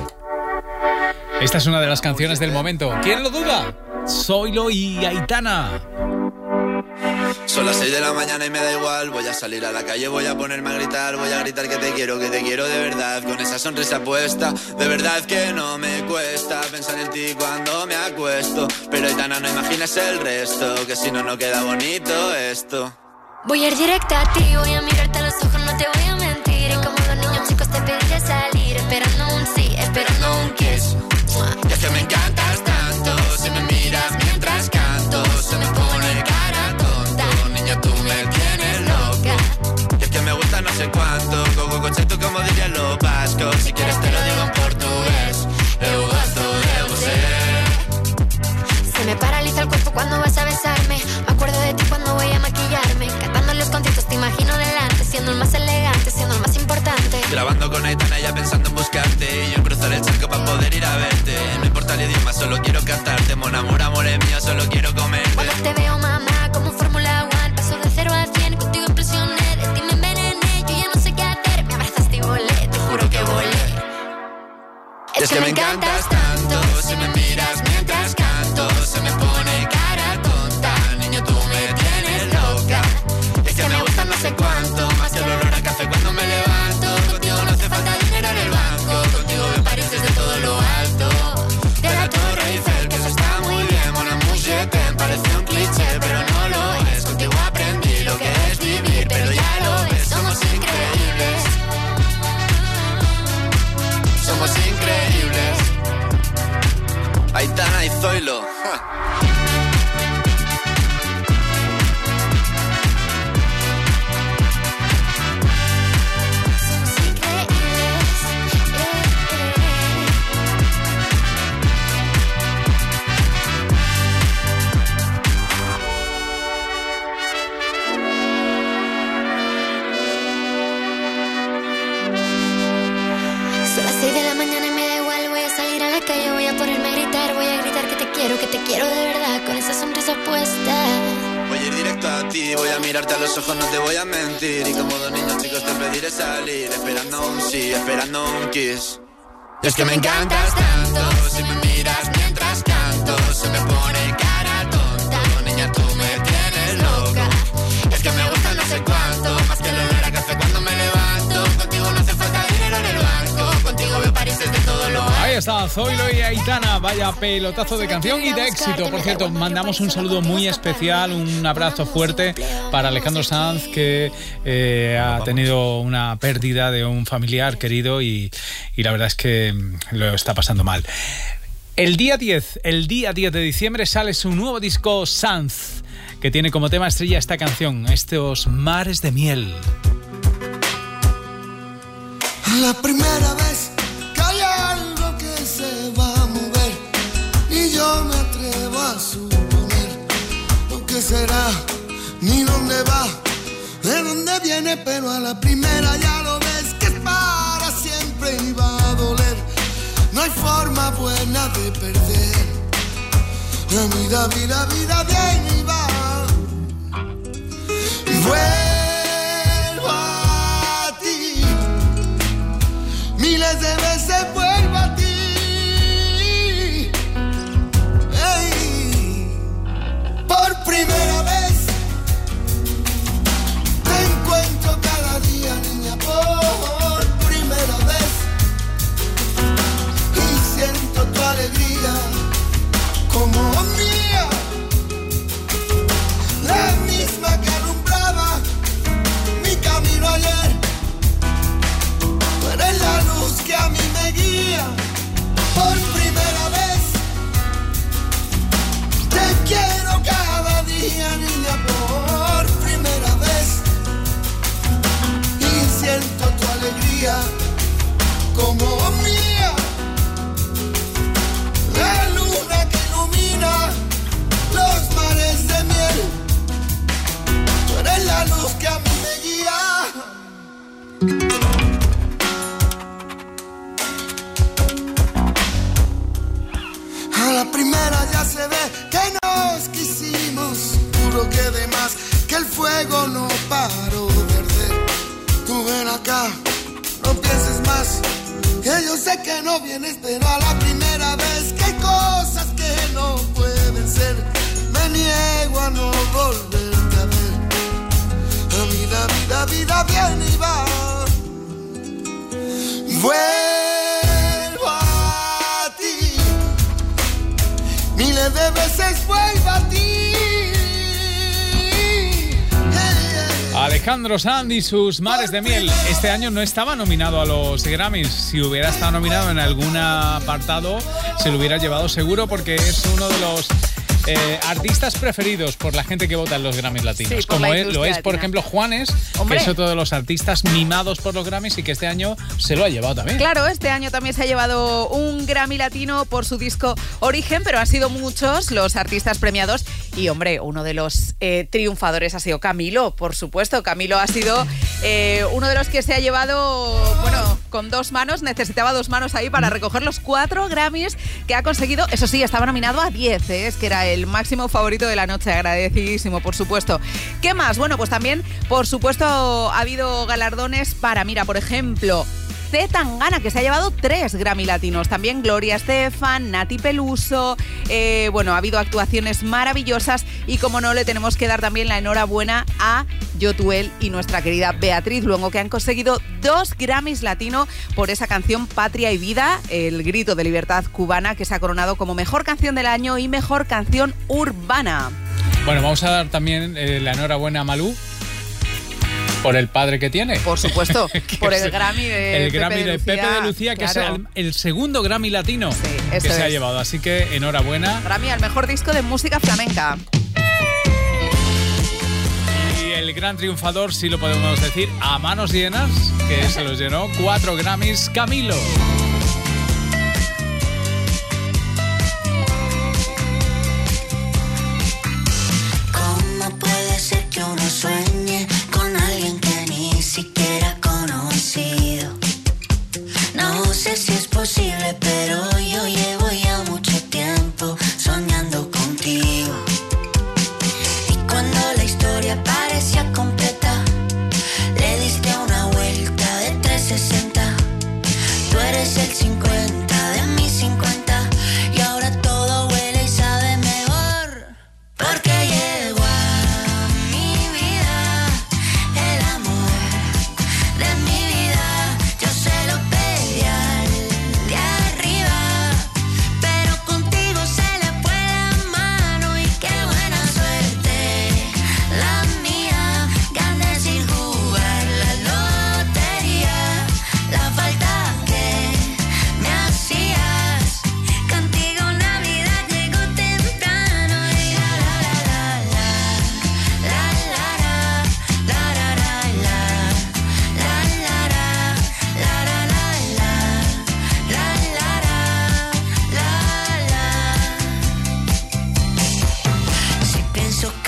Esta es una de las canciones del momento. ¿Quién lo duda? Zoilo y Aitana. Son las seis de la mañana y me da igual. Voy a salir a la calle, voy a ponerme a gritar. Voy a gritar que te quiero, que te quiero de verdad. Con esa sonrisa puesta, de verdad que no me cuesta pensar en ti cuando me acuesto. Pero Aitana, no imaginas el resto, que si no, no queda bonito esto. Voy a ir directa a ti, voy a mirarte a los ojos, no te voy a mentir. Y como los niños chicos te pediré salir, esperando un sí, esperando un kiss. Y es que me encantas tanto, si me miras mientras canto, se me pone cara tonta. Niña, tú me tienes loca. Y es que me gusta no sé cuánto, coco conceito como dirían los vascos. Si quieres te lo digo en portugués, eu gosto de você. Se me paraliza el cuerpo cuando vas a besarme. Me acuerdo de ti cuando voy a maquillarme. Cantando los conciertos te imagino delante, siendo el más elegante, siendo el más importante. Grabando con Aitana ya pensando en buscarte, y yo en cruzar el charco para poder ir a verte. No importa el idioma, solo quiero cantarte. Mon amor, amor es mío, solo quiero comerte. Cuando te veo, mamá, como Fórmula One, paso de cero a cien, contigo impresioné. De ti me envenené, yo ya no sé qué hacer. Me abrazaste y volé, te juro que volé. Es, es que, que me encantas tanto, si me miras mientras canto, se me pone cara tonta. Niño, tú me tienes loca. Es que me gusta no sé cuánto, más que el olor a café cuando me levanto. Contigo no hace falta dinero en el banco, contigo me pareces de todo lo alto. De la Torre Eiffel, que eso está muy bien. Mon amour, je t'aime, parece un cliché, pero no lo es. Contigo aprendí lo que es vivir, pero ya lo ves, somos increíbles. Somos increíbles. Aitana y Zoilo. Ja. ti. Voy a mirarte a los ojos, no te voy a mentir. Y como dos niños chicos te pediré salir, esperando un sí, esperando un kiss. Y es que me encantas tanto, si me miras mientras canto, se me pone cara tonta. Niña, tú me tienes loca. Es que me gusta no sé cuánto, más que el olor a café cuando me levanto. Contigo no hace falta dinero en el banco, contigo veo París desde todo lo alto. Ahí está, Zoilo y Aitana, vaya pelotazo de canción y de éxito. Por cierto, mandamos un saludo muy especial, un abrazo fuerte para Alejandro Sanz, que eh, ha tenido una pérdida de un familiar querido y, y la verdad es que lo está pasando mal. El día diez, el día diez de diciembre sale su nuevo disco Sanz, que tiene como tema estrella esta canción, estos mares de miel. La primera vez que hay algo que se va a mover y yo me atrevo a suponer lo que será, ni dónde va, de dónde viene, pero a la primera ya lo ves que es para siempre y va a doler. No hay forma buena de perder. La vida, vida, vida viene y va. Vuelvo a ti. Miles de veces vuelvo a ti. Hey. Por primera vez te encuentro cada día, niña, por primera vez. Y siento tu alegría como mía, la misma que alumbraba mi camino ayer. Tú eres la luz que a mí me guía. Por primera vez te quiero cada día, niña, por primera vez. Y siento tu alegría como mía, la luna que ilumina los mares de miel. Tú eres la luz que a mí me guía. A la primera ya se ve que nos quisimos, juro que de más, que el fuego no paró de arder. Tú ven acá, no pienses más, que yo sé que no vienes, pero a la primera vez que hay cosas que no pueden ser, me niego a no volverte a ver. La vida, vida, vida viene y va. Vuelvo a ti. Miles de veces vuelvo a ti. Alejandro Sanz y sus mares de miel. Este año no estaba nominado a los Grammys. Si hubiera estado nominado en algún apartado, se lo hubiera llevado seguro, porque es uno de los eh, artistas preferidos por la gente que vota en los Grammys latinos. Sí, como es, lo es, latina. por ejemplo, Juanes, Hombre. que es otro de los artistas mimados por los Grammys y que este año se lo ha llevado también. Claro, este año también se ha llevado un Grammy latino por su disco Origen, pero han sido muchos los artistas premiados. Y, hombre, uno de los eh, triunfadores ha sido Camilo, por supuesto. Camilo ha sido eh, uno de los que se ha llevado, bueno, con dos manos, necesitaba dos manos ahí para recoger los cuatro Grammys que ha conseguido. Eso sí, estaba nominado a diez, ¿eh? Es que era el máximo favorito de la noche, agradecidísimo, por supuesto. ¿Qué más? Bueno, pues también, por supuesto, ha habido galardones para, mira, por ejemplo, C. Tangana, que se ha llevado tres Grammy latinos. También Gloria Estefan, Nati Peluso. Eh, bueno, ha habido actuaciones maravillosas y, como no, le tenemos que dar también la enhorabuena a Yotuel y nuestra querida Beatriz Luengo, que han conseguido dos Grammys latinos por esa canción Patria y Vida, el grito de libertad cubana, que se ha coronado como mejor canción del año y mejor canción urbana. Bueno, vamos a dar también eh, la enhorabuena a Malú por el padre que tiene. Por supuesto, por el Grammy de el Grammy Pepe de de Lucía, Pepe de Lucía, que claro. es el, el segundo Grammy latino Sí, que eso se ha es. llevado. Así que enhorabuena. Grammy al mejor disco de música flamenca. Y el gran triunfador, si lo podemos decir, a manos llenas, que se los llenó, cuatro Grammys, Camilo. ¿Cómo puede ser que uno sueñe con alguien que ni siquiera ha conocido? No sé si es posible, pero yo llevo ya mucho tiempo soñando contigo. Y cuando la historia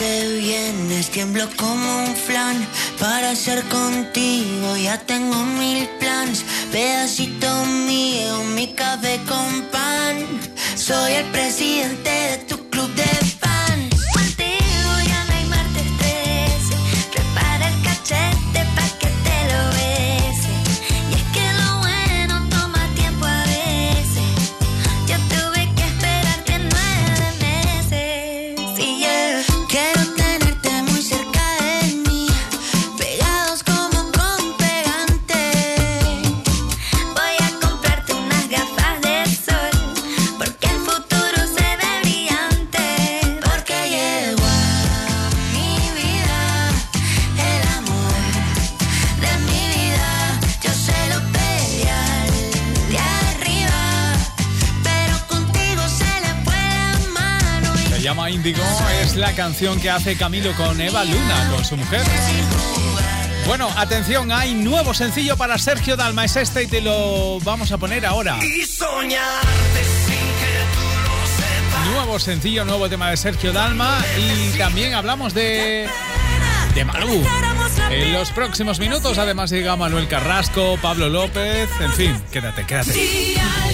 que vienes, tiemblo como un flan. Para ser contigo ya tengo mil plans. Pedacito mío, mi café con pan. Soy el presidente de tu club de fans. Contigo ya no hay martes trece. Prepara el cachete pa' que te lo bese. Y es que lo bueno toma tiempo a veces. Yo tuve que esperarte nueve meses. Y yo quiero tenerte muy cerca de mí, pegados como con pegante. Voy a comprarte unas gafas de sol, porque el futuro se ve brillante. Porque llegó a mi vida el amor de mi vida. Yo se lo pedí al de arriba, pero contigo se le fue la mano. Se llama Índigo, es la canción que hace Camilo con Eva Luna, con su mujer. Bueno, atención, hay nuevo sencillo para Sergio Dalma, es este y te lo vamos a poner ahora. Y soñarte sin que tú lo sepas. Nuevo sencillo, nuevo tema de Sergio Dalma y también hablamos de... de Malú. En los próximos minutos además llega Manuel Carrasco, Pablo López, en fin, quédate, quédate.